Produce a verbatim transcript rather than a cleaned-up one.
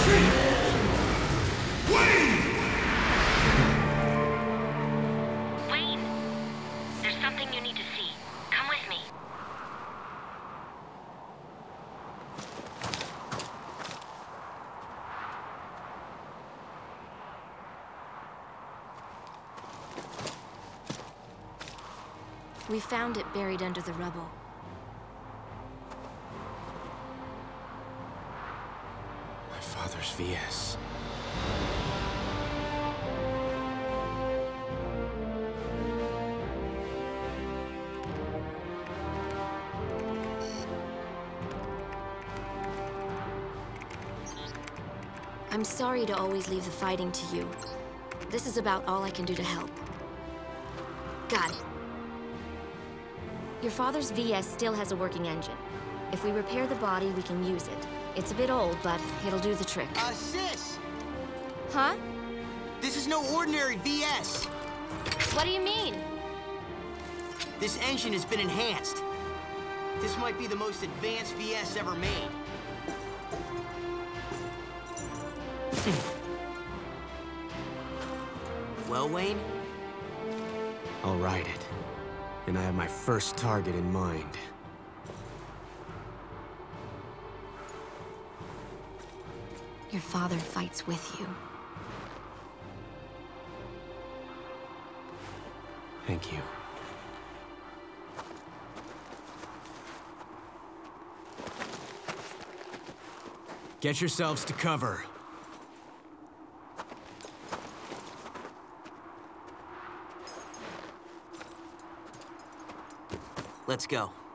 Wayne! There's something you need to see. Come with me. We found it buried under the rubble. My father's V S. I'm sorry to always leave the fighting to you. This is about all I can do to help. Got it. Your father's V S still has a working engine. If we repair the body, we can use it. It's a bit old, but it'll do the trick. Uh, sis! Huh? This is no ordinary V S. What do you mean? This engine has been enhanced. This might be the most advanced V S ever made. Well, Wayne? I'll ride it. And I have my first target in mind. Your father fights with you. Thank you. Get yourselves to cover. Let's go.